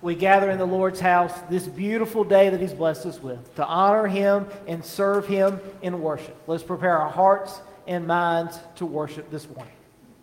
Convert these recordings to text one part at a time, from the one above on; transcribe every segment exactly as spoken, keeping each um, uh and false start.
we gather in the Lord's house this beautiful day that He's blessed us with, to honor Him and serve Him in worship. Let's prepare our hearts and minds to worship this morning.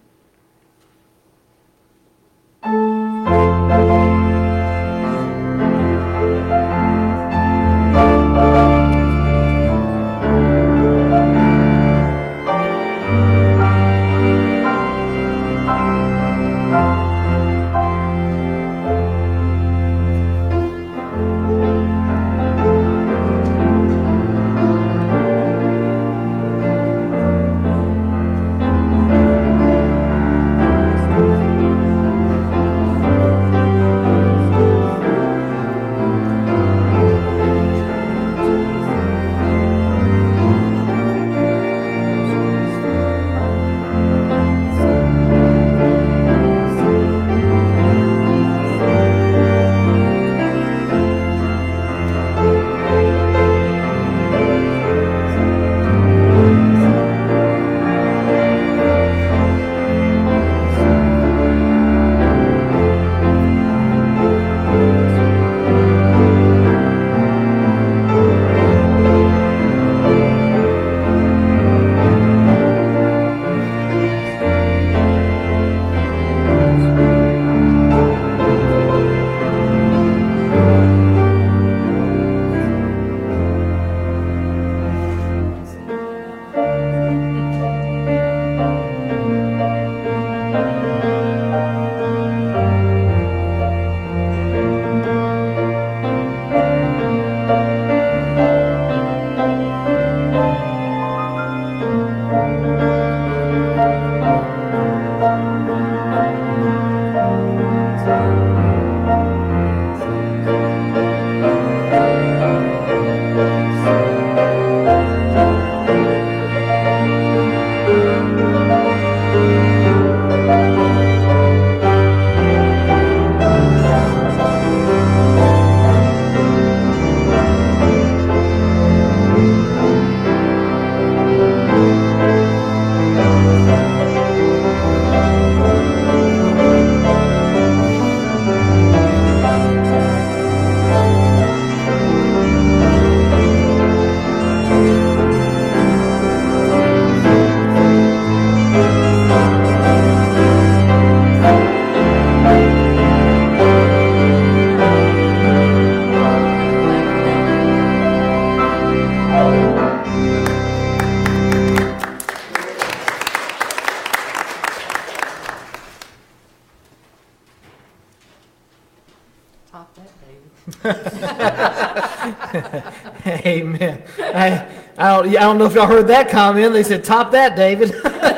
Amen. I, I, don't, I don't know if y'all heard that comment. They said, top that, David.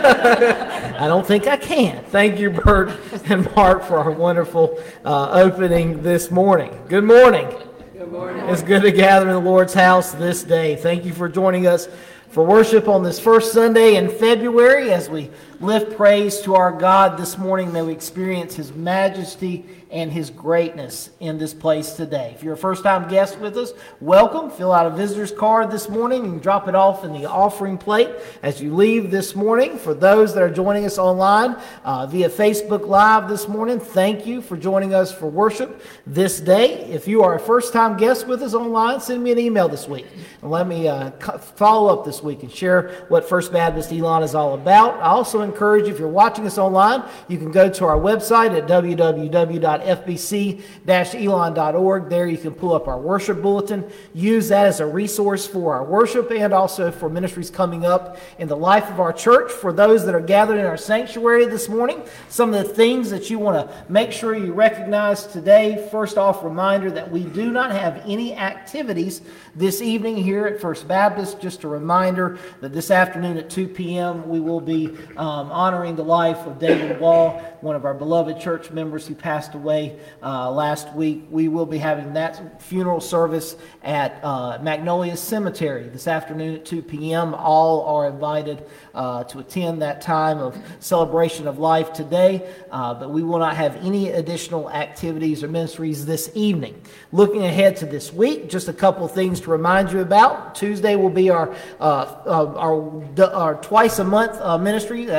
I don't think I can. Thank you, Bert and Mark, for our wonderful uh, opening this morning. Good morning. Good morning. It's good to gather in the Lord's house this day. Thank you for joining us for worship on this first Sunday in February. As we lift praise to our God this morning, may we experience His majesty and His greatness in this place today. If you're a first-time guest with us, welcome. Fill out a visitor's card this morning and drop it off in the offering plate as you leave this morning. For those that are joining us online uh, via Facebook Live this morning, thank you for joining us for worship this day. If you are a first-time guest with us online, send me an email this week and let me uh, follow up this week and share what First Baptist Elon is all about. I also encourage you, if you're watching us online, you can go to our website at w w w dot f b c dash elon dot org. There you can pull up our worship bulletin. Use that as a resource for our worship and also for ministries coming up in the life of our church. For those that are gathered in our sanctuary this morning, some of the things that you want to make sure you recognize today. First off, reminder that we do not have any activities this evening here at First Baptist. Just a reminder that this afternoon at two p.m. we will be um, honoring the life of David Wall, one of our beloved church members who passed away uh, last week. We will be having that funeral service at uh, Magnolia Cemetery this afternoon at two p.m. All are invited uh, to attend that time of celebration of life today, uh, but we will not have any additional activities or ministries this evening. Looking ahead to this week, just a couple of things to remind you about. Tuesday will be our uh, uh, our, our twice a month uh, ministry. Uh,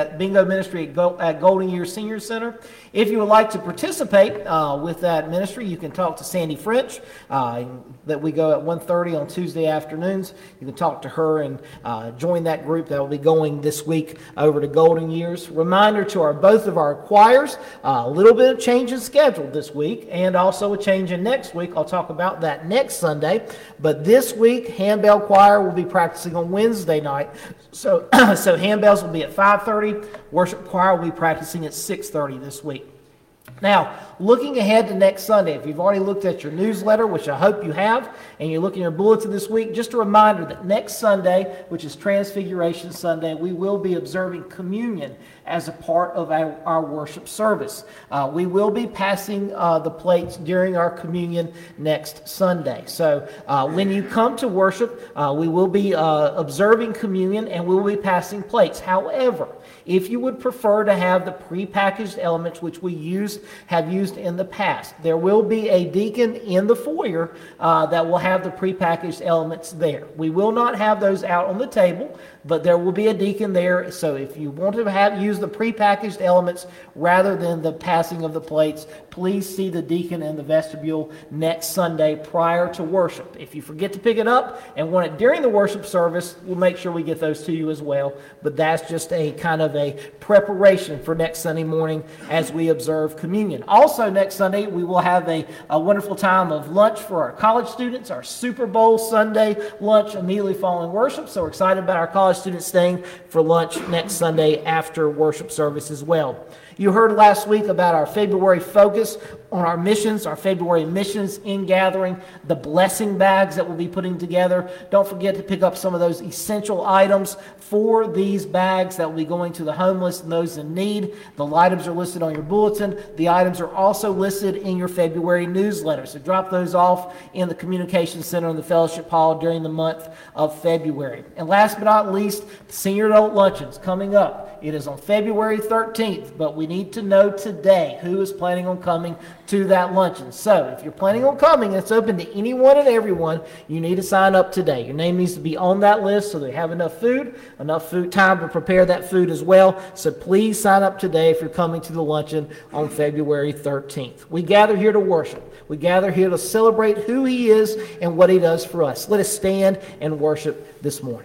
that bingo ministry at, Go, at Golden Year Senior Center. If you would like to participate uh, with that ministry, you can talk to Sandy French, uh, that we go at one thirty on Tuesday afternoons. You can talk to her and uh, join that group that will be going this week over to Golden Years. Reminder to our both of our choirs, uh, a little bit of change in schedule this week and also a change in next week. I'll talk about that next Sunday. But this week, Handbell Choir will be practicing on Wednesday night. So, so handbells will be at five thirty. Worship Choir will be practicing at six thirty this week. Now, looking ahead to next Sunday, if you've already looked at your newsletter, which I hope you have, and you look in your bulletin this week, just a reminder that next Sunday, which is Transfiguration Sunday, we will be observing communion as a part of our, our worship service. Uh, we will be passing uh, the plates during our communion next Sunday. So uh, when you come to worship, uh, we will be uh, observing communion and we will be passing plates. However, if you would prefer to have the prepackaged elements, which we use, have used in the past, there will be a deacon in the foyer uh, that will have the prepackaged elements there. We will not have those out on the table, but there will be a deacon there. So if you want to have use the prepackaged elements rather than the passing of the plates, please see the deacon in the vestibule next Sunday prior to worship. If you forget to pick it up and want it during the worship service, we'll make sure we get those to you as well. But that's just a kind of a preparation for next Sunday morning as we observe communion. Also next Sunday, we will have a, a wonderful time of lunch for our college students, our Super Bowl Sunday lunch immediately following worship. So we're excited about our college students staying for lunch next Sunday after worship service as well. You heard last week about our February focus on our missions, our February missions in gathering, the blessing bags that we'll be putting together. Don't forget to pick up some of those essential items for these bags that will be going to the homeless and those in need. The items are listed on your bulletin. The items are also listed in your February newsletter. So drop those off in the Communication Center in the Fellowship Hall during the month of February. And last but not least, the Senior Adult Luncheon's coming up. It is on February thirteenth, but we need to know today who is planning on coming to that luncheon. So if you're planning on coming, it's open to anyone and everyone. You need to sign up today. Your name needs to be on that list so they have enough food, enough food time to prepare that food as well. So please sign up today if you're coming to the luncheon on February thirteenth. We gather here to worship. We gather here to celebrate who He is and what He does for us. Let us stand and worship this morning.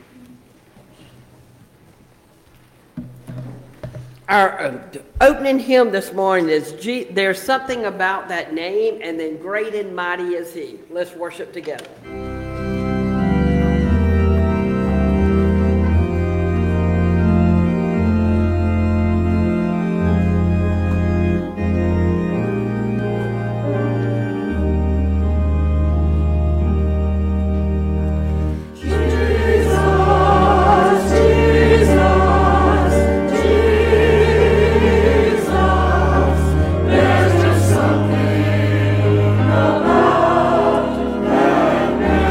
Our uh, opening hymn this morning is G- There's Something About That Name, and then Great and Mighty Is He. Let's worship together. Something about that name.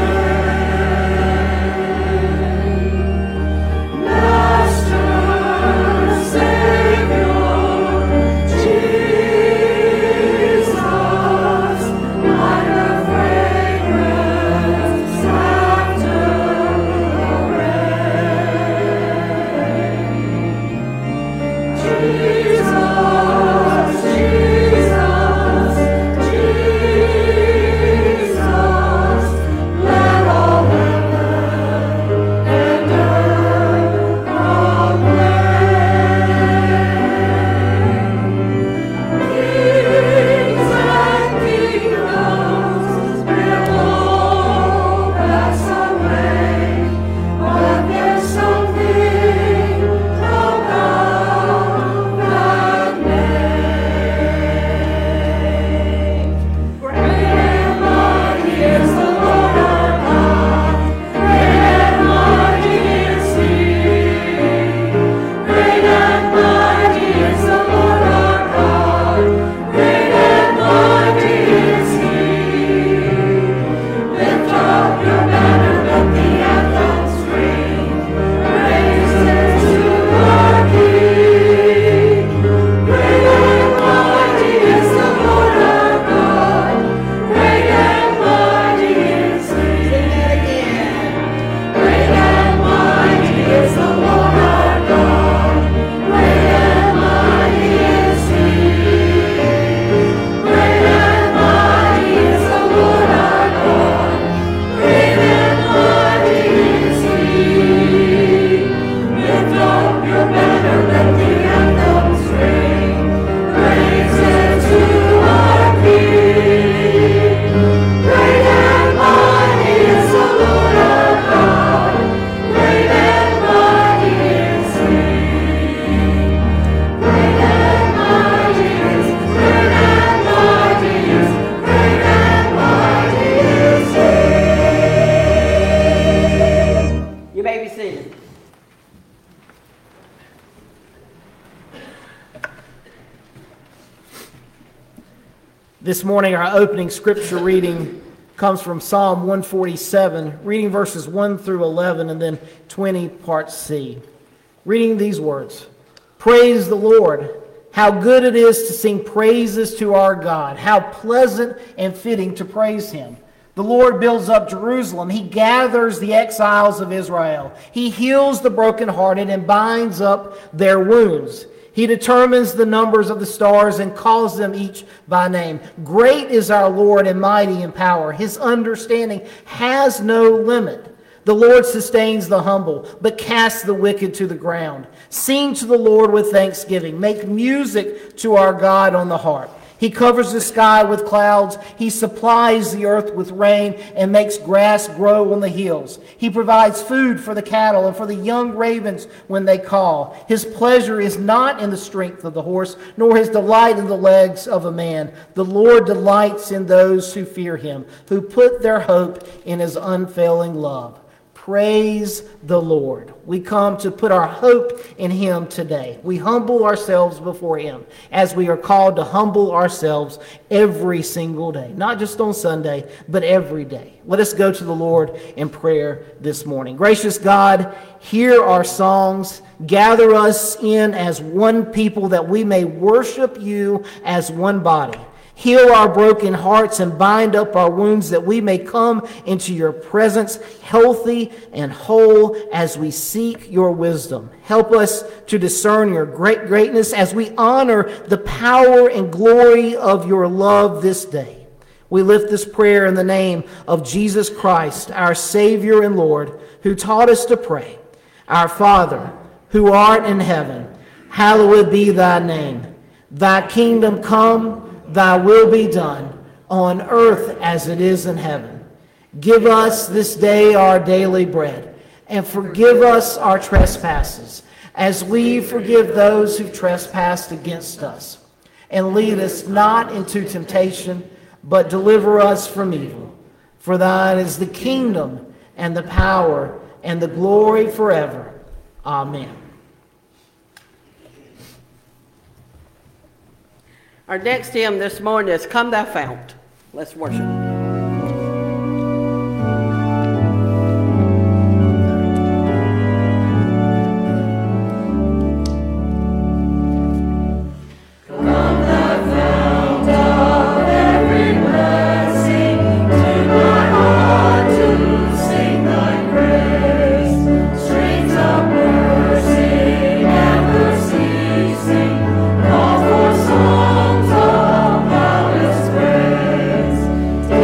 This morning, our opening scripture reading comes from Psalm one forty-seven, reading verses one through eleven and then twenty, part C. Reading these words, "Praise the Lord. How good it is to sing praises to our God. How pleasant and fitting to praise Him. The Lord builds up Jerusalem. He gathers the exiles of Israel. He heals the brokenhearted and binds up their wounds. He determines the numbers of the stars and calls them each by name. Great is our Lord and mighty in power. His understanding has no limit. The Lord sustains the humble, but casts the wicked to the ground. Sing to the Lord with thanksgiving. Make music to our God on the harp. He covers the sky with clouds. He supplies the earth with rain and makes grass grow on the hills. He provides food for the cattle and for the young ravens when they call. His pleasure is not in the strength of the horse, nor his delight in the legs of a man. The Lord delights in those who fear him, who put their hope in his unfailing love." Praise the Lord. We come to put our hope in Him today. We humble ourselves before Him as we are called to humble ourselves every single day. Not just on Sunday, but every day. Let us go to the Lord in prayer this morning. Gracious God, hear our songs. Gather us in as one people that we may worship You as one body. Heal our broken hearts and bind up our wounds that we may come into Your presence healthy and whole as we seek Your wisdom. Help us to discern Your great greatness as we honor the power and glory of Your love this day. We lift this prayer in the name of Jesus Christ, our Savior and Lord, who taught us to pray. Our Father, who art in heaven, hallowed be Thy name. Thy kingdom come, Thy will be done on earth as it is in heaven. Give us this day our daily bread, and forgive us our trespasses, as we forgive those who trespass against us. And lead us not into temptation, but deliver us from evil. For Thine is the kingdom, and the power, and the glory forever. Amen. Our next hymn this morning is "Come Thou Fount." Let's worship. Praise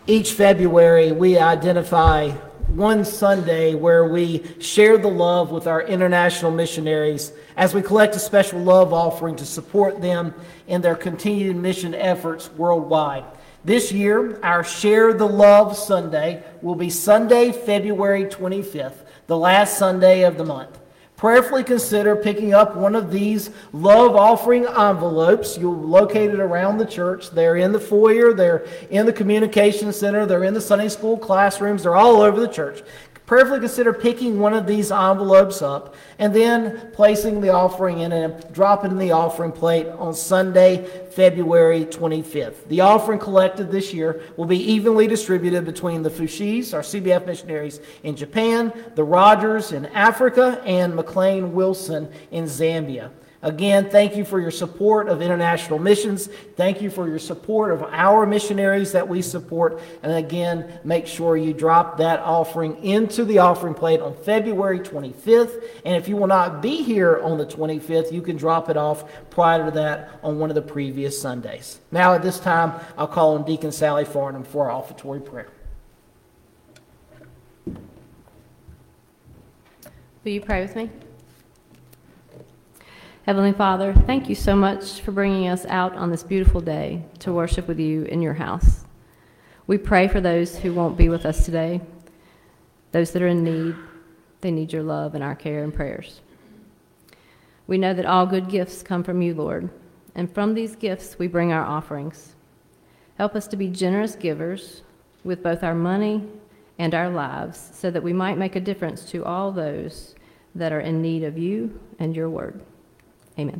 Each February, we identify one Sunday where we share the love with our international missionaries as we collect a special love offering to support them in their continued mission efforts worldwide. This year, our Share the Love Sunday will be Sunday, February twenty-fifth, the last Sunday of the month. Prayerfully consider picking up one of these love offering envelopes. You'll locate it around the church. They're in the foyer, they're in the communication center, they're in the Sunday school classrooms, they're all over the church. Prayerfully consider picking one of these envelopes up and then placing the offering in it and dropping it in the offering plate on Sunday, February twenty-fifth. The offering collected this year will be evenly distributed between the Fushis, our C B F missionaries in Japan, the Rogers in Africa, and McLean Wilson in Zambia. Again, thank you for your support of international missions. Thank you for your support of our missionaries that we support. And again, make sure you drop that offering into the offering plate on February twenty-fifth. And if you will not be here on the twenty-fifth, you can drop it off prior to that on one of the previous Sundays. Now at this time, I'll call on Deacon Sally Farnham for our offertory prayer. Will you pray with me? Heavenly Father, thank you so much for bringing us out on this beautiful day to worship with you in your house. We pray for those who won't be with us today, those that are in need. They need your love and our care and prayers. We know that all good gifts come from you, Lord, and from these gifts we bring our offerings. Help us to be generous givers with both our money and our lives so that we might make a difference to all those that are in need of you and your word. Amen.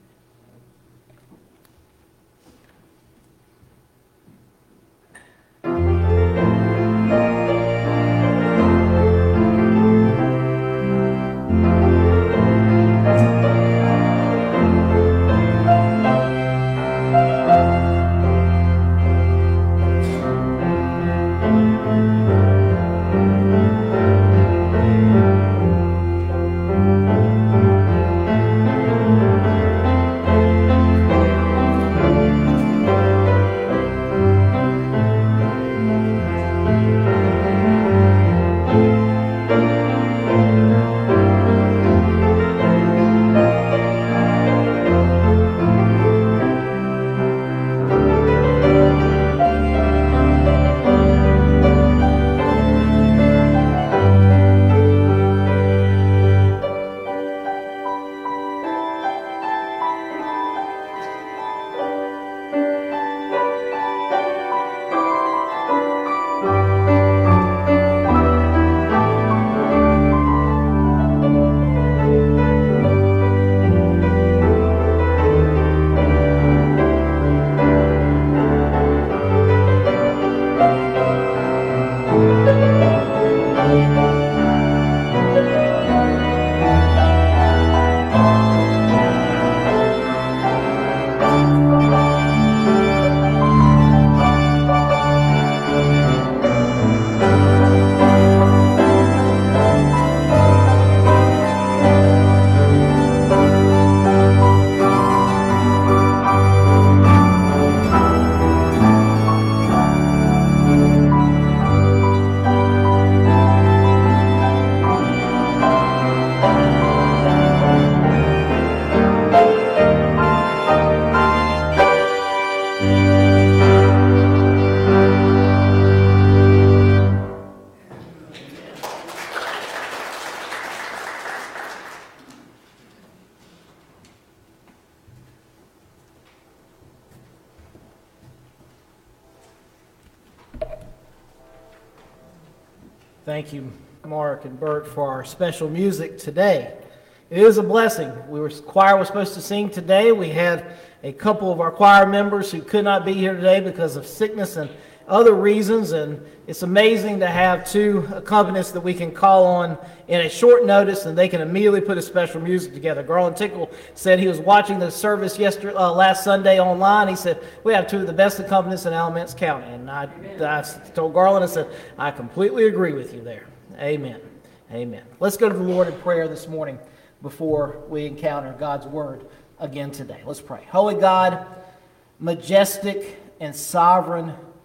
Thank you, Mark and Bert, for our special music today. It is a blessing. We were choir was supposed to sing today. We had a couple of our choir members who could not be here today because of sickness and other reasons, and it's amazing to have two accompanists that we can call on in a short notice, and they can immediately put a special music together. Garland Tickle said he was watching the service yesterday, uh, last Sunday online. He said, we have two of the best accompanists in Alamance County. And I, I told Garland, I said, I completely agree with you there. Amen. Amen. Let's go to the Lord in prayer this morning before we encounter God's word again today. Let's pray. Holy God, majestic and sovereign,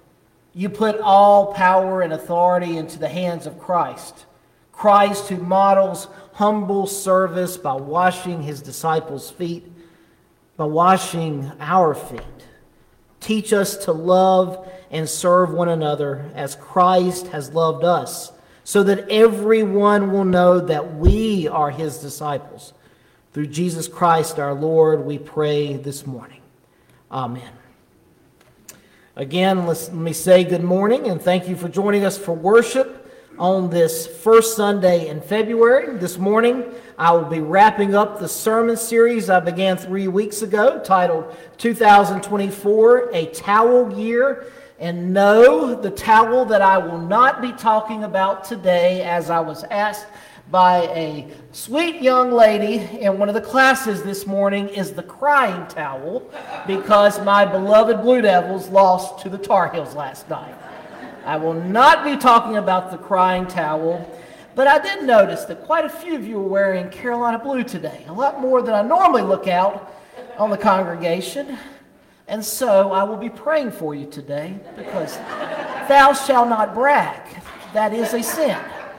You put all power and authority into the hands of Christ. Christ who models humble service by washing his disciples' feet, by washing our feet. Teach us to love and serve one another as Christ has loved us, so that everyone will know that we are his disciples. Through Jesus Christ our Lord, we pray this morning. Amen. Again, let's, let me say good morning and thank you for joining us for worship on this first Sunday in February. This morning, I will be wrapping up the sermon series I began three weeks ago, titled two thousand twenty-four, A Towel Year. And no, the towel that I will not be talking about today, as I was asked by a sweet young lady in one of the classes this morning, is the crying towel, because my beloved Blue Devils lost to the Tar Heels last night. I will not be talking about the crying towel, but I did notice that quite a few of you are wearing Carolina blue today, a lot more than I normally look out on the congregation. And so I will be praying for you today, because thou shalt not brag. That is a sin.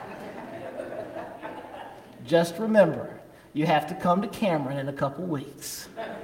Just remember, you have to come to Cameron in a couple weeks.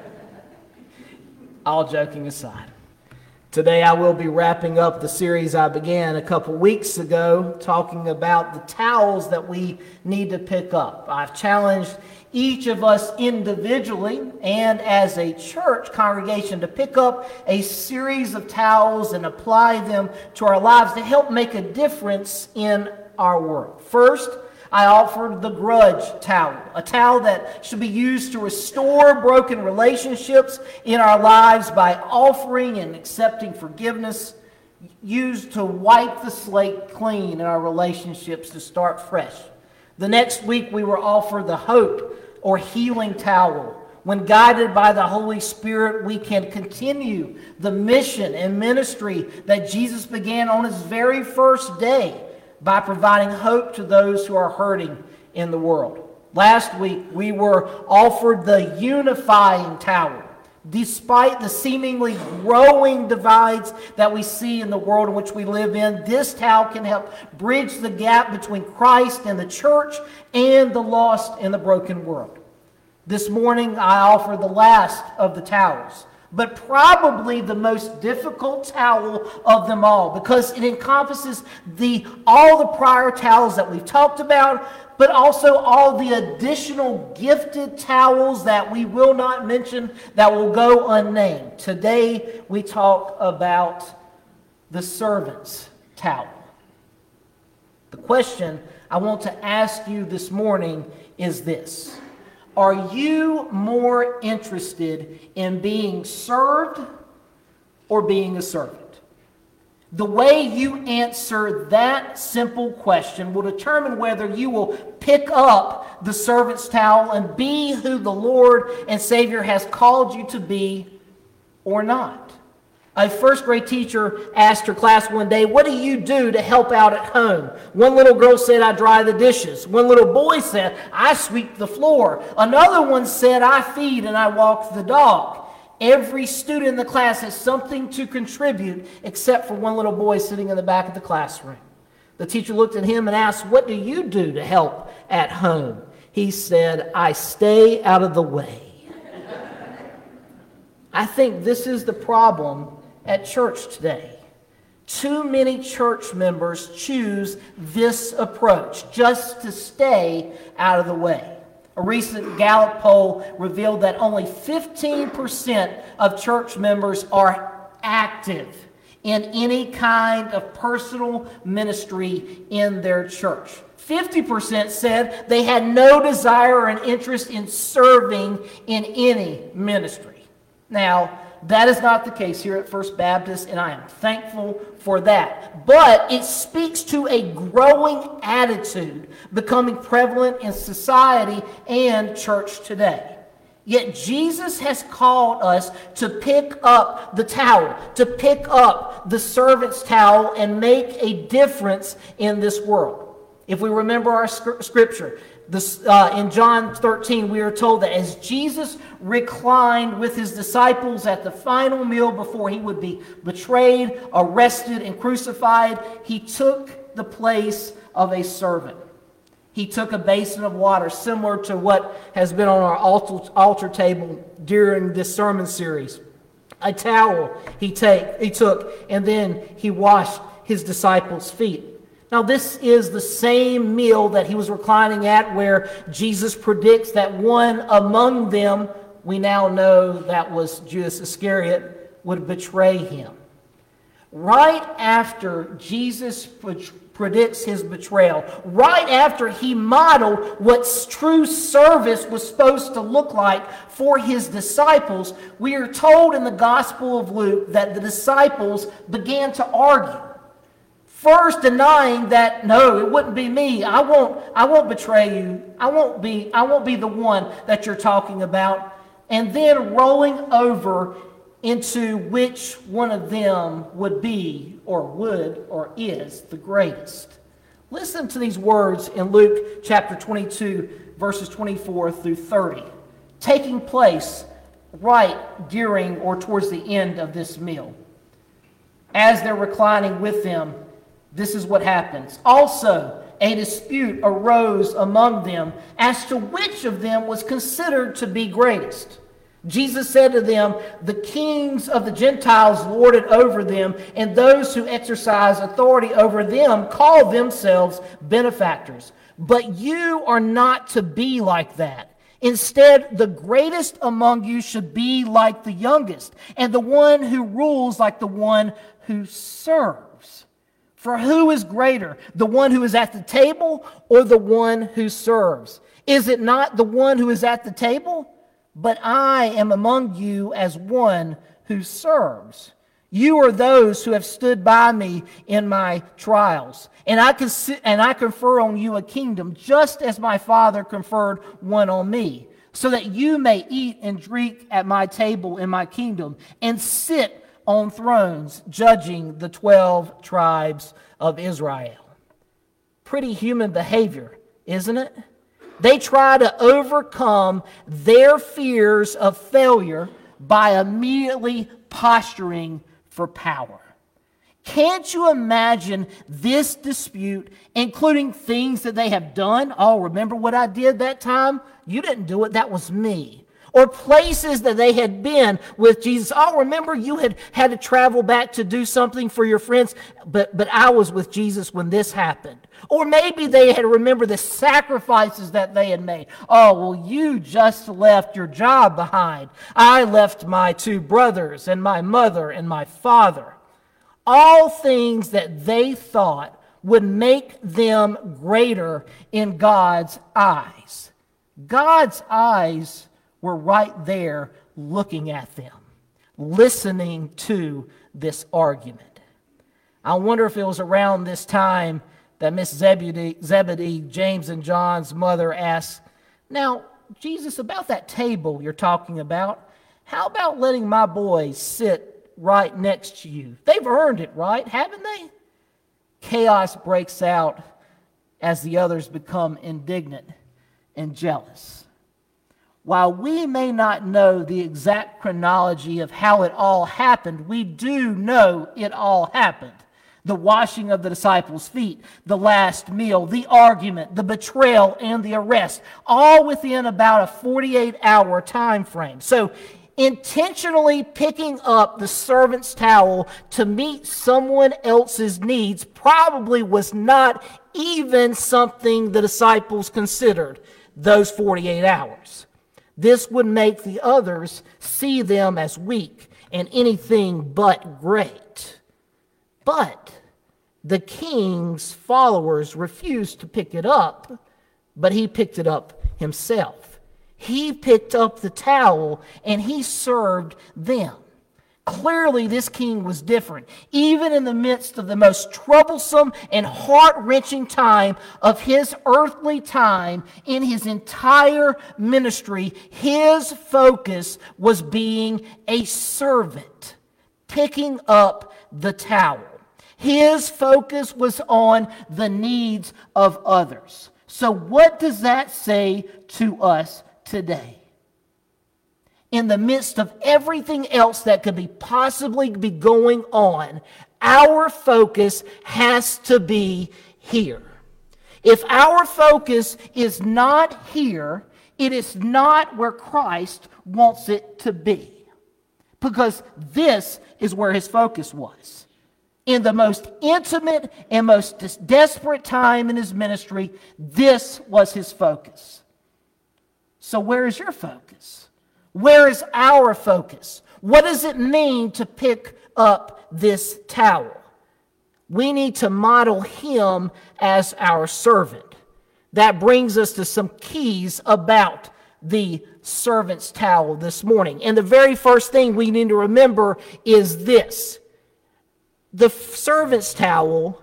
All joking aside. Today I will be wrapping up the series I began a couple weeks ago, talking about the towels that we need to pick up. I've challenged each of us individually and as a church congregation to pick up a series of towels and apply them to our lives to help make a difference in our world. First, I offered the grudge towel, a towel that should be used to restore broken relationships in our lives by offering and accepting forgiveness, used to wipe the slate clean in our relationships to start fresh. The next week we were offered the hope or healing towel. When guided by the Holy Spirit, we can continue the mission and ministry that Jesus began on his very first day, by providing hope to those who are hurting in the world. Last week, we were offered the unifying towel. Despite the seemingly growing divides that we see in the world in which we live in, this towel can help bridge the gap between Christ and the church and the lost and the broken world. This morning, I offer the last of the towels, but probably the most difficult towel of them all, because it encompasses the all the prior towels that we've talked about, but also all the additional gifted towels that we will not mention, that will go unnamed. Today we talk about the servant's towel. The question I want to ask you this morning is this: are you more interested in being served or being a servant? The way you answer that simple question will determine whether you will pick up the servant's towel and be who the Lord and Savior has called you to be or not. A first grade teacher asked her class one day, "What do you do to help out at home?" One little girl said, "I dry the dishes." One little boy said, "I sweep the floor." Another one said, "I feed and I walk the dog." Every student in the class has something to contribute except for one little boy sitting in the back of the classroom. The teacher looked at him and asked, "What do you do to help at home?" He said, "I stay out of the way." I think this is the problem at church today. Too many church members choose this approach, just to stay out of the way. A recent Gallup poll revealed that only fifteen percent of church members are active in any kind of personal ministry in their church. fifty percent said they had no desire or an interest in serving in any ministry. Now, that is not the case here at First Baptist, and I am thankful for that. But it speaks to a growing attitude becoming prevalent in society and church today. Yet Jesus has called us to pick up the towel, to pick up the servant's towel and make a difference in this world. If we remember our scripture, This, uh, in John thirteen, we are told that as Jesus reclined with his disciples at the final meal before he would be betrayed, arrested, and crucified, he took the place of a servant. He took a basin of water, similar to what has been on our altar, altar table during this sermon series. A towel he, take, he took, and then he washed his disciples' feet. Now, this is the same meal that he was reclining at where Jesus predicts that one among them, we now know that was Judas Iscariot, would betray him. Right after Jesus predicts his betrayal, right after he modeled what true service was supposed to look like for his disciples, we are told in the Gospel of Luke that the disciples began to argue. First denying that, no, it wouldn't be me. I won't, I won't betray you. I won't be, I won't be the one that you're talking about. And then rolling over into which one of them would be or would or is the greatest. Listen to these words in Luke chapter twenty-two, verses twenty-four through thirty, taking place right during or towards the end of this meal. As they're reclining with them, this is what happens. Also, a dispute arose among them as to which of them was considered to be greatest. Jesus said to them, "The kings of the Gentiles lord it over them, and those who exercise authority over them call themselves benefactors. But you are not to be like that. Instead, the greatest among you should be like the youngest, and the one who rules like the one who serves. For who is greater, the one who is at the table or the one who serves? Is it not the one who is at the table? But I am among you as one who serves. You are those who have stood by me in my trials, and I consi- and I confer on you a kingdom, just as my Father conferred one on me, so that you may eat and drink at my table in my kingdom, and sit on thrones, judging the twelve tribes of Israel." Pretty human behavior, isn't it? They try to overcome their fears of failure by immediately posturing for power. Can't you imagine this dispute, including things that they have done? Oh, remember what I did that time? You didn't do it, that was me. Or places that they had been with Jesus. Oh, remember you had had to travel back to do something for your friends, but, but I was with Jesus when this happened. Or maybe they had remembered the sacrifices that they had made. Oh, well, you just left your job behind. I left my two brothers and my mother and my father. All things that they thought would make them greater in God's eyes. God's eyes were right there looking at them, listening to this argument. I wonder if it was around this time that Miss Zebedee, Zebedee, James and John's mother asked, "Now, Jesus, about that table you're talking about, how about letting my boys sit right next to you? They've earned it, right? Haven't they?" Chaos breaks out as the others become indignant and jealous. While we may not know the exact chronology of how it all happened, we do know it all happened. The washing of the disciples' feet, the last meal, the argument, the betrayal, and the arrest, all within about a forty-eight hour time frame. So intentionally picking up the servant's towel to meet someone else's needs probably was not even something the disciples considered those forty-eight hours. This would make the others see them as weak and anything but great. But the king's followers refused to pick it up, but he picked it up himself. He picked up the towel and he served them. Clearly, this king was different. Even in the midst of the most troublesome and heart-wrenching time of his earthly time, in his entire ministry, his focus was being a servant, picking up the towel. His focus was on the needs of others. So what does that say to us today? In the midst of everything else that could be possibly be going on, our focus has to be here. If our focus is not here, it is not where Christ wants it to be. Because this is where his focus was. In the most intimate and most desperate time in his ministry, this was his focus. So where is your focus? Where is our focus? What does it mean to pick up this towel? We need to model him as our servant. That brings us to some keys about the servant's towel this morning. And the very first thing we need to remember is this. The servant's towel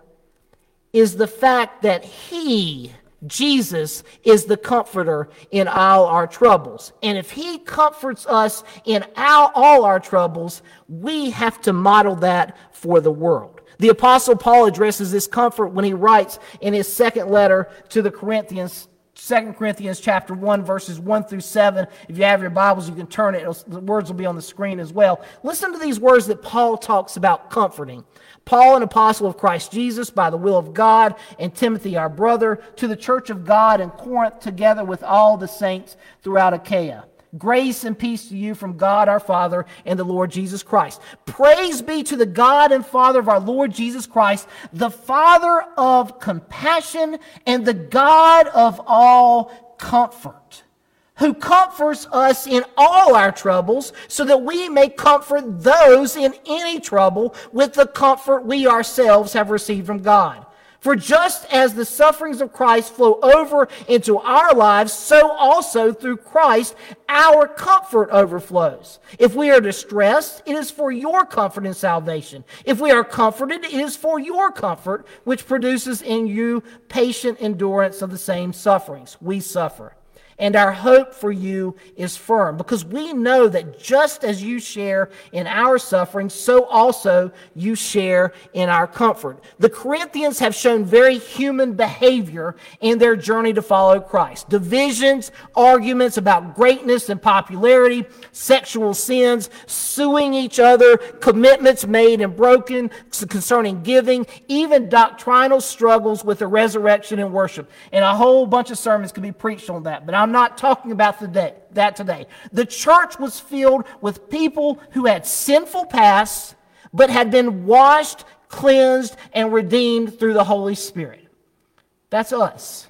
is the fact that he, Jesus, is the comforter in all our troubles. And if he comforts us in our, all our troubles, we have to model that for the world. The Apostle Paul addresses this comfort when he writes in his second letter to the Corinthians, Second Corinthians chapter one, verses one through seven. If you have your Bibles, you can turn it. It'll, the words will be on the screen as well. Listen to these words that Paul talks about comforting. Paul, an apostle of Christ Jesus, by the will of God, and Timothy, our brother, to the church of God in Corinth, together with all the saints throughout Achaia. Grace and peace to you from God our Father and the Lord Jesus Christ. Praise be to the God and Father of our Lord Jesus Christ, the Father of compassion and the God of all comfort, who comforts us in all our troubles, so that we may comfort those in any trouble with the comfort we ourselves have received from God. For just as the sufferings of Christ flow over into our lives, so also through Christ our comfort overflows. If we are distressed, it is for your comfort and salvation. If we are comforted, it is for your comfort, which produces in you patient endurance of the same sufferings we suffer. And our hope for you is firm, because we know that just as you share in our suffering, so also you share in our comfort. The Corinthians have shown very human behavior in their journey to follow Christ. Divisions, arguments about greatness and popularity, sexual sins, suing each other, commitments made and broken concerning giving, even doctrinal struggles with the resurrection and worship. And a whole bunch of sermons can be preached on that, but I'm not talking about today, that today. The church was filled with people who had sinful pasts, but had been washed, cleansed, and redeemed through the Holy Spirit. That's us.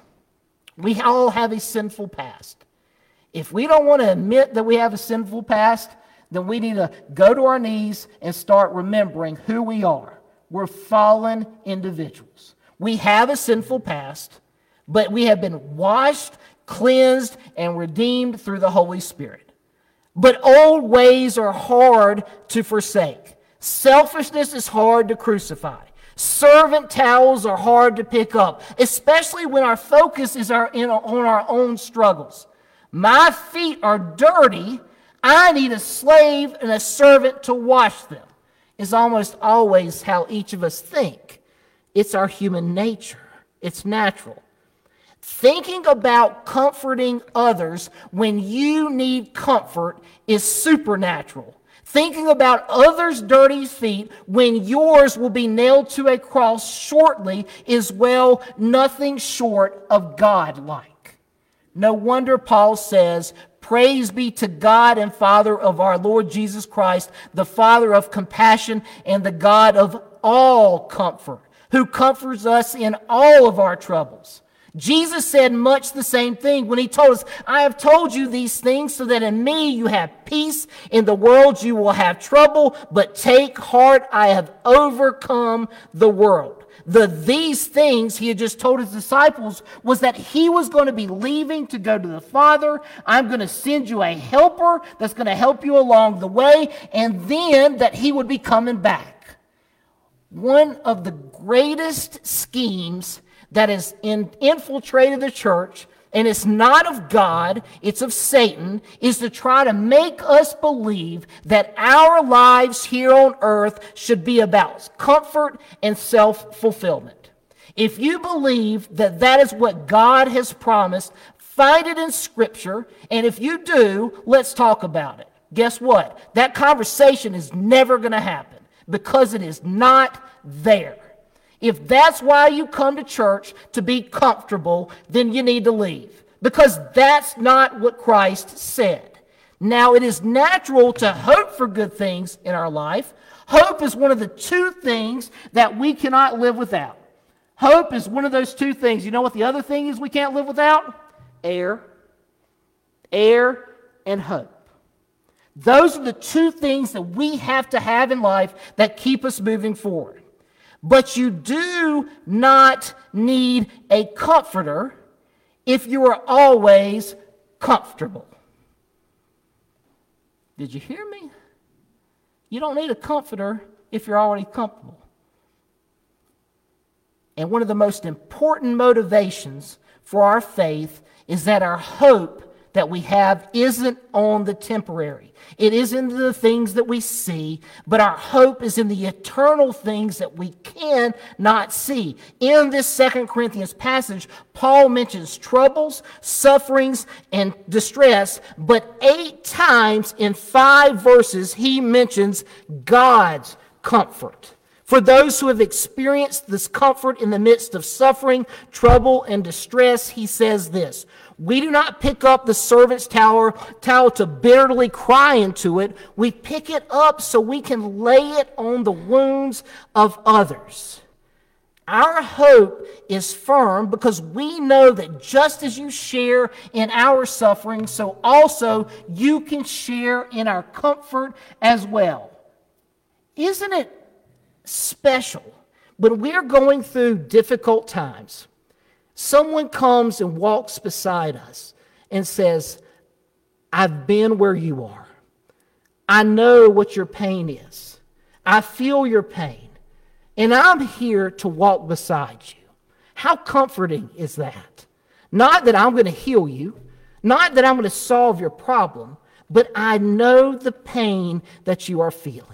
We all have a sinful past. If we don't want to admit that we have a sinful past, then we need to go to our knees and start remembering who we are. We're fallen individuals. We have a sinful past, but we have been washed, cleansed, and redeemed through the Holy Spirit. But old ways are hard to forsake. Selfishness is hard to crucify. Servant towels are hard to pick up, especially when our focus is our, in, on our own struggles. My feet are dirty. I need a slave and a servant to wash them, is almost always how each of us think. It's our human nature. It's natural. Thinking about comforting others when you need comfort is supernatural. Thinking about others' dirty feet when yours will be nailed to a cross shortly is, well, nothing short of God-like. No wonder Paul says, praise be to God and Father of our Lord Jesus Christ, the Father of compassion and the God of all comfort, who comforts us in all of our troubles. Jesus said much the same thing when he told us, I have told you these things so that in me you have peace. In the world you will have trouble, but take heart, I have overcome the world. The these things he had just told his disciples was that he was going to be leaving to go to the Father. I'm going to send you a helper that's going to help you along the way, and then that he would be coming back. One of the greatest schemes that has in, infiltrated the church, and it's not of God, it's of Satan, is to try to make us believe that our lives here on earth should be about comfort and self-fulfillment. If you believe that that is what God has promised, find it in Scripture, and if you do, let's talk about it. Guess what? That conversation is never going to happen because it is not there. If that's why you come to church, to be comfortable, then you need to leave, because that's not what Christ said. Now, it is natural to hope for good things in our life. Hope is one of the two things that we cannot live without. Hope is one of those two things. You know what the other thing is we can't live without? Air. Air and hope. Those are the two things that we have to have in life that keep us moving forward. But you do not need a comforter if you are always comfortable. Did you hear me? You don't need a comforter if you're already comfortable. And one of the most important motivations for our faith is that our hope that we have isn't on the temporary. It isn't the things that we see, but our hope is in the eternal things that we cannot see. In this Second Corinthians passage, Paul mentions troubles, sufferings, and distress, but eight times in five verses he mentions God's comfort. For those who have experienced this comfort in the midst of suffering, trouble, and distress, he says this: we do not pick up the servant's towel, towel to bitterly cry into it. We pick it up so we can lay it on the wounds of others. Our hope is firm because we know that just as you share in our suffering, so also you can share in our comfort as well. Isn't it special when we're going through difficult times? Someone comes and walks beside us and says, I've been where you are. I know what your pain is. I feel your pain. And I'm here to walk beside you. How comforting is that? Not that I'm going to heal you, not that I'm going to solve your problem, but I know the pain that you are feeling.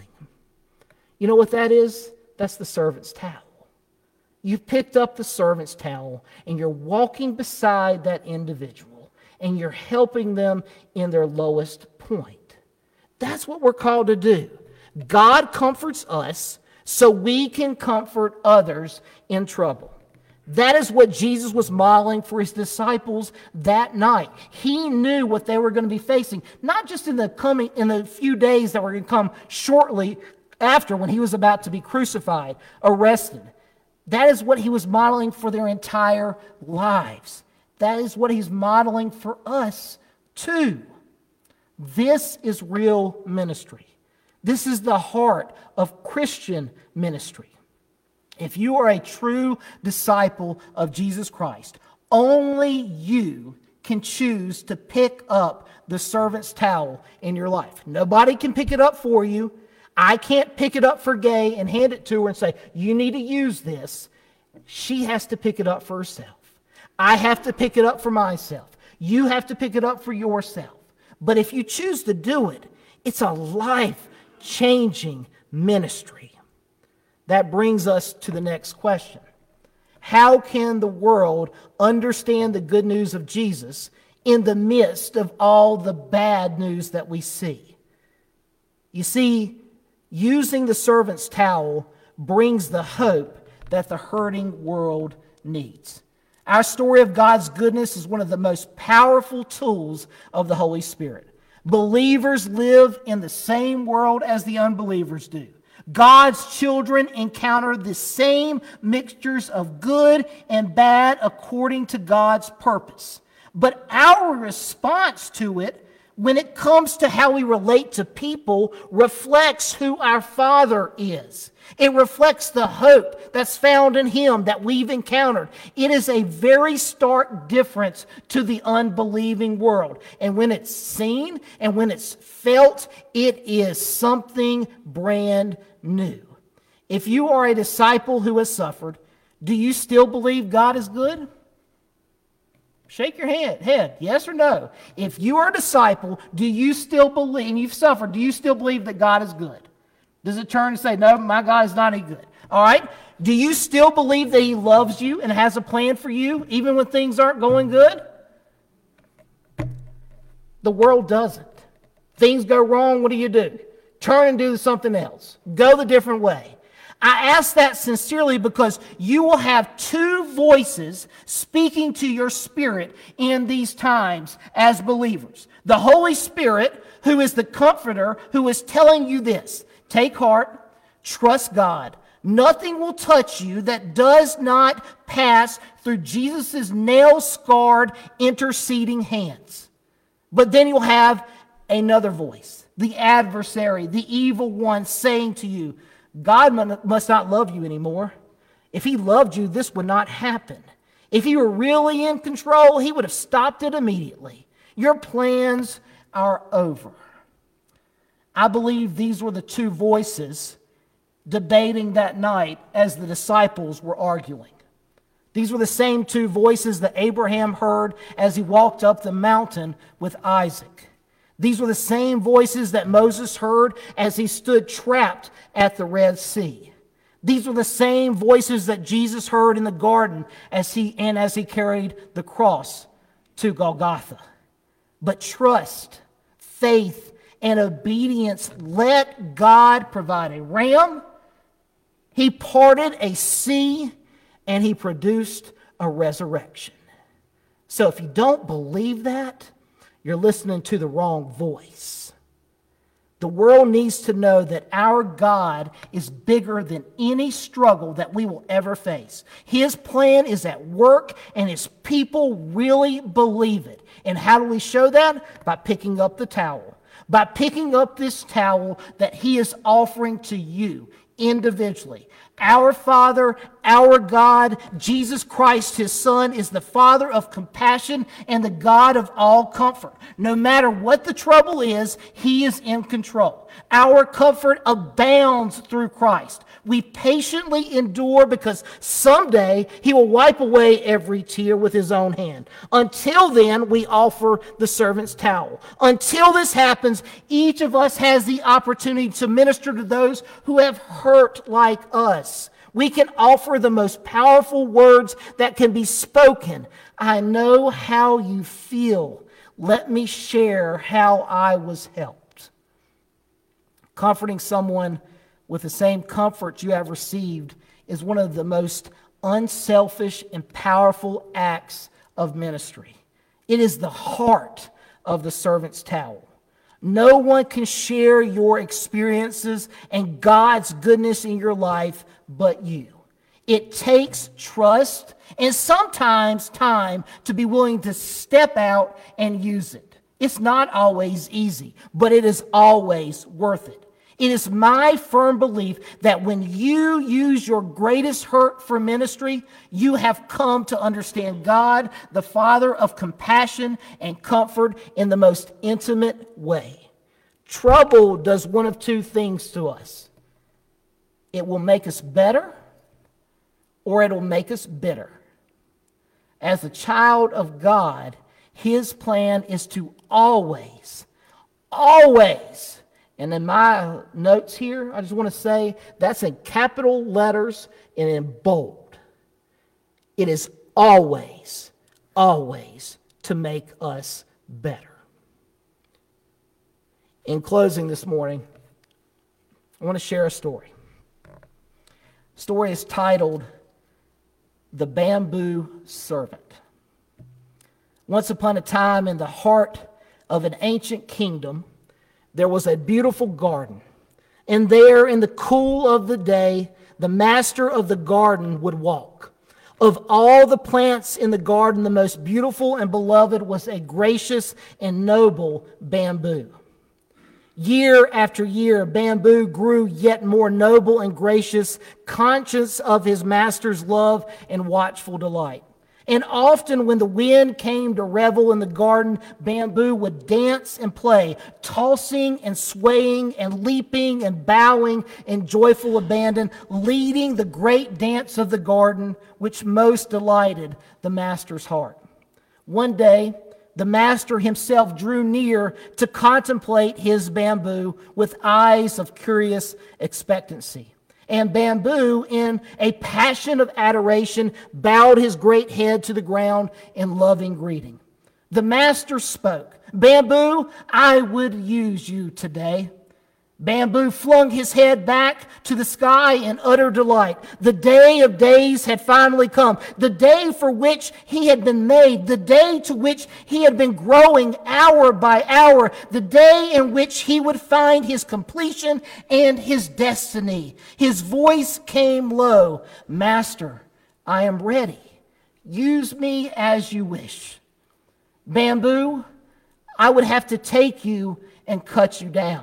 You know what that is? That's the servant's towel. You've picked up the servant's towel and you're walking beside that individual and you're helping them in their lowest point. That's what we're called to do. God comforts us so we can comfort others in trouble. That is what Jesus was modeling for his disciples that night. He knew what they were going to be facing, not just in the coming in the few days that were going to come shortly after, when he was about to be crucified, arrested. That is what he was modeling for their entire lives. That is what he's modeling for us too. This is real ministry. This is the heart of Christian ministry. If you are a true disciple of Jesus Christ, only you can choose to pick up the servant's towel in your life. Nobody can pick it up for you. I can't pick it up for Gay and hand it to her and say, you need to use this. She has to pick it up for herself. I have to pick it up for myself. You have to pick it up for yourself. But if you choose to do it, it's a life-changing ministry. That brings us to the next question. How can the world understand the good news of Jesus in the midst of all the bad news that we see? You see, using the servant's towel brings the hope that the hurting world needs. Our story of God's goodness is one of the most powerful tools of the Holy Spirit. Believers live in the same world as the unbelievers do. God's children encounter the same mixtures of good and bad according to God's purpose. But our response to it, when it comes to how we relate to people, reflects who our Father is. It reflects the hope that's found in Him that we've encountered. It is a very stark difference to the unbelieving world. And when it's seen and when it's felt, it is something brand new. If you are a disciple who has suffered, do you still believe God is good? Shake your head, head, yes or no. If you are a disciple, do you still believe, and you've suffered, do you still believe that God is good? Does it turn and say, no, my God is not any good? All right? Do you still believe that he loves you and has a plan for you, even when things aren't going good? The world doesn't. Things go wrong, what do you do? Turn and do something else. Go the different way. I ask that sincerely because you will have two voices speaking to your spirit in these times as believers. The Holy Spirit, who is the comforter, who is telling you this: take heart, trust God. Nothing will touch you that does not pass through Jesus' nail-scarred interceding hands. But then you'll have another voice, the adversary, the evil one, saying to you, God must not love you anymore. If he loved you, this would not happen. If he were really in control, he would have stopped it immediately. Your plans are over. I believe these were the two voices debating that night as the disciples were arguing. These were the same two voices that Abraham heard as he walked up the mountain with Isaac. These were the same voices that Moses heard as he stood trapped at the Red Sea. These were the same voices that Jesus heard in the garden as he and as he carried the cross to Golgotha. But trust, faith, and obedience let God provide a ram. He parted a sea, and he produced a resurrection. So if you don't believe that, you're listening to the wrong voice. The world needs to know that our God is bigger than any struggle that we will ever face. His plan is at work, and his people really believe it. And how do we show that? By picking up the towel. By picking up this towel that he is offering to you individually. Our Father, our God, Jesus Christ, his Son, is the Father of compassion and the God of all comfort. No matter what the trouble is, he is in control. Our comfort abounds through Christ. We patiently endure because someday he will wipe away every tear with his own hand. Until then, we offer the servant's towel. Until this happens, each of us has the opportunity to minister to those who have hurt like us. We can offer the most powerful words that can be spoken. I know how you feel. Let me share how I was helped. Comforting someone with the same comfort you have received is one of the most unselfish and powerful acts of ministry. It is the heart of the servant's towel. No one can share your experiences and God's goodness in your life but you. It takes trust and sometimes time to be willing to step out and use it. It's not always easy, but it is always worth it. It is my firm belief that when you use your greatest hurt for ministry, you have come to understand God, the Father of compassion and comfort, in the most intimate way. Trouble does one of two things to us. It will make us better, or it will make us bitter. As a child of God, his plan is to always, always, and in my notes here, I just want to say that's in capital letters and in bold. It is always, always to make us better. In closing this morning, I want to share a story. The story is titled, The Bamboo Servant. Once upon a time, in the heart of an ancient kingdom, there was a beautiful garden. And there, in the cool of the day, the master of the garden would walk. Of all the plants in the garden, the most beautiful and beloved was a gracious and noble bamboo. Year after year, bamboo grew yet more noble and gracious, conscious of his master's love and watchful delight. And often when the wind came to revel in the garden, bamboo would dance and play, tossing and swaying and leaping and bowing in joyful abandon, leading the great dance of the garden, which most delighted the master's heart. One day, the master himself drew near to contemplate his bamboo with eyes of curious expectancy. And bamboo, in a passion of adoration, bowed his great head to the ground in loving greeting. The master spoke, "Bamboo, I would use you today." Bamboo flung his head back to the sky in utter delight. The day of days had finally come, the day for which he had been made, the day to which he had been growing hour by hour, the day in which he would find his completion and his destiny. His voice came low, "Master, I am ready. Use me as you wish." Bamboo, I would have to take you and cut you down.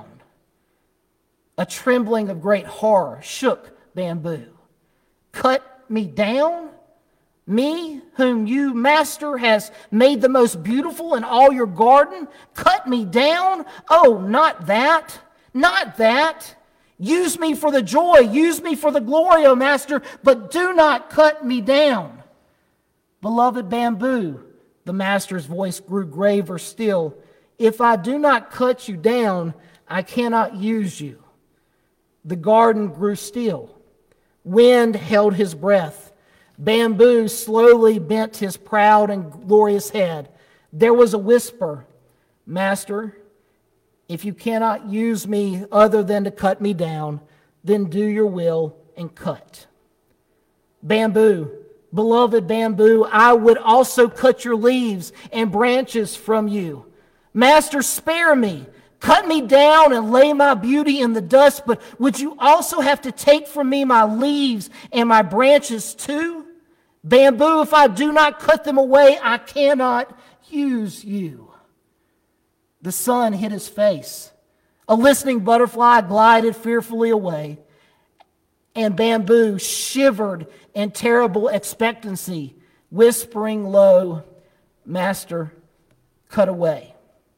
A trembling of great horror shook Bamboo. Cut me down? Me, whom you, master, has made the most beautiful in all your garden? Cut me down? Oh, not that. Not that. Use me for the joy. Use me for the glory, O master, but do not cut me down. Beloved Bamboo, the master's voice grew graver still. If I do not cut you down, I cannot use you. The garden grew still. Wind held his breath. Bamboo slowly bent his proud and glorious head. There was a whisper, "Master, if you cannot use me other than to cut me down, then do your will and cut." Bamboo, beloved Bamboo, I would also cut your leaves and branches from you. Master, spare me. Cut me down and lay my beauty in the dust, but would you also have to take from me my leaves and my branches too? Bamboo, if I do not cut them away, I cannot use you. The sun hit his face. A listening butterfly glided fearfully away, and Bamboo shivered in terrible expectancy, whispering low, "Master, cut away."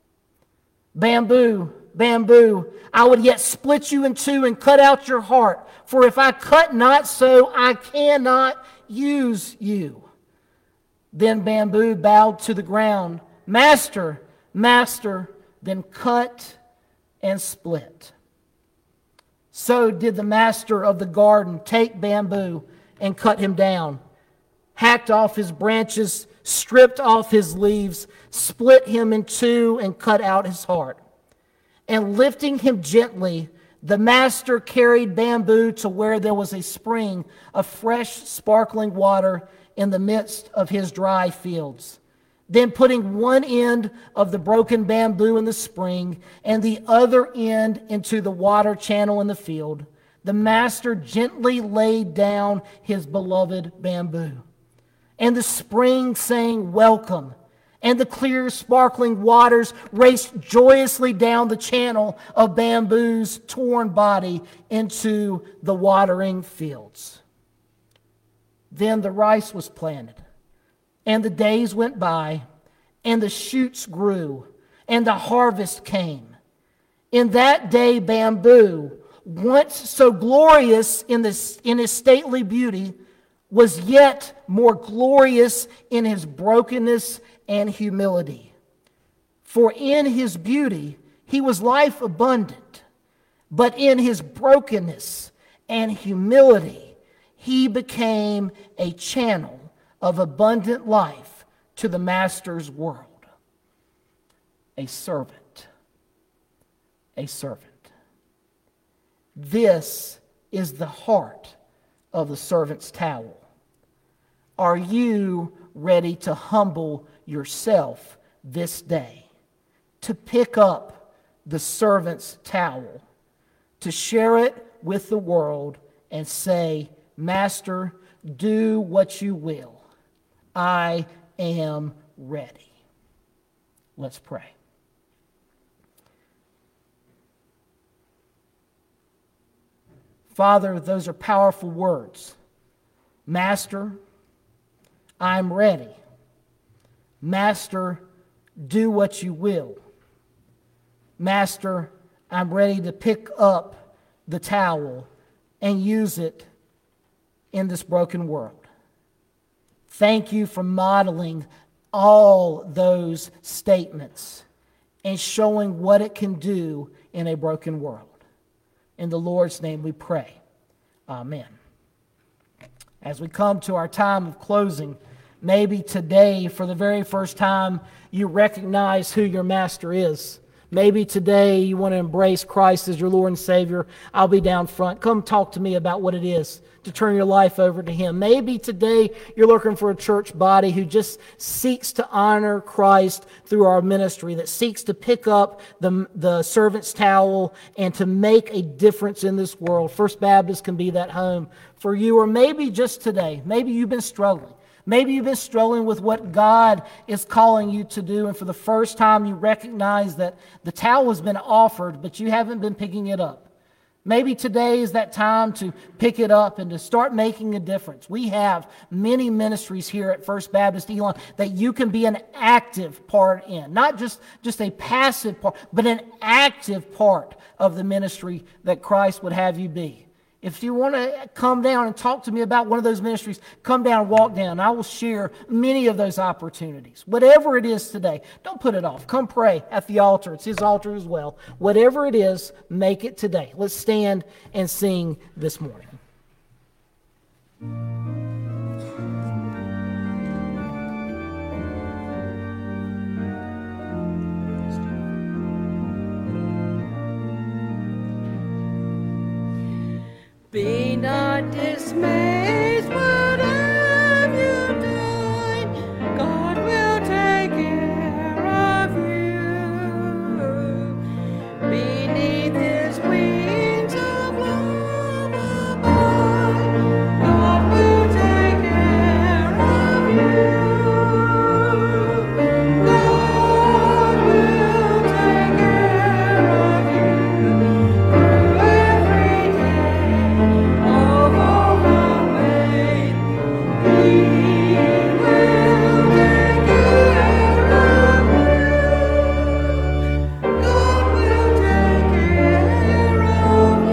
Bamboo, Bamboo, I would yet split you in two and cut out your heart, for if I cut not so, I cannot use you. Then Bamboo bowed to the ground, "Master, Master," then cut and split. So did the master of the garden take Bamboo and cut him down, hacked off his branches, stripped off his leaves, split him in two, and cut out his heart. And lifting him gently, the master carried Bamboo to where there was a spring of fresh, sparkling water in the midst of his dry fields. Then putting one end of the broken bamboo in the spring and the other end into the water channel in the field, the master gently laid down his beloved Bamboo. And the spring sang welcome, and the clear, sparkling waters raced joyously down the channel of Bamboo's torn body into the watering fields. Then the rice was planted, and the days went by, and the shoots grew, and the harvest came. In that day, Bamboo, once so glorious in, this, in his stately beauty, was yet more glorious in his brokenness and humility. For in his beauty he was life abundant, but in his brokenness and humility he became a channel of abundant life to the master's world. A servant. A servant. This is the heart of the servant's towel. Are you ready to humble yourself this day, to pick up the servant's towel, to share it with the world and say, "Master, do what you will. I am ready"? Let's pray. Father, those are powerful words. Master, I'm ready. Master, do what you will. Master, I'm ready to pick up the towel and use it in this broken world. Thank you for modeling all those statements and showing what it can do in a broken world. In the Lord's name we pray. Amen. As we come to our time of closing, maybe today, for the very first time, you recognize who your master is. Maybe today you want to embrace Christ as your Lord and Savior. I'll be down front. Come talk to me about what it is to turn your life over to Him. Maybe today you're looking for a church body who just seeks to honor Christ through our ministry, that seeks to pick up the, the servant's towel and to make a difference in this world. First Baptist can be that home for you. Or maybe just today, maybe you've been struggling. Maybe you've been struggling with what God is calling you to do, and for the first time you recognize that the towel has been offered, but you haven't been picking it up. Maybe today is that time to pick it up and to start making a difference. We have many ministries here at First Baptist Elon that you can be an active part in. Not just, just a passive part, but an active part of the ministry that Christ would have you be. If you want to come down and talk to me about one of those ministries, come down, walk down. I will share many of those opportunities. Whatever it is today, don't put it off. Come pray at the altar. It's His altar as well. Whatever it is, make it today. Let's stand and sing this morning. Be not dismayed, whatever you do, God will take care of you. Beneath His wings of love abide, God will take care of you. God will take care of you through every day. Of all the way, He will take care of you. God will take care of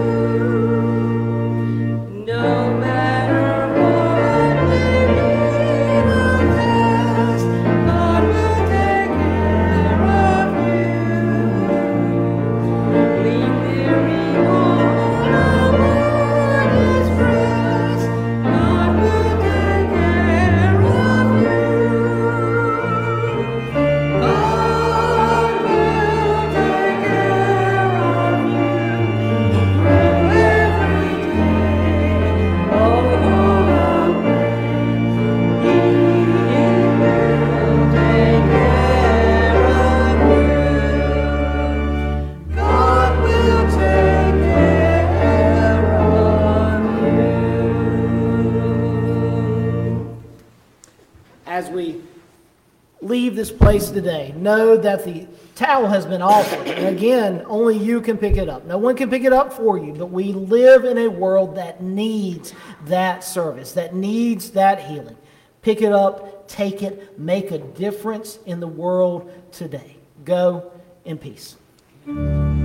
you. No matter what may be the test, God will take care of you. Lean weary on aboard His breast, God will take care of you. God will take care of you through every day of the way. He will take care of you. God will take care of you. As we leave this place today, know that the towel has been offered. And again, only you can pick it up. No one can pick it up for you, but we live in a world that needs that service, that needs that healing. Pick it up, take it, make a difference in the world today. Go in peace.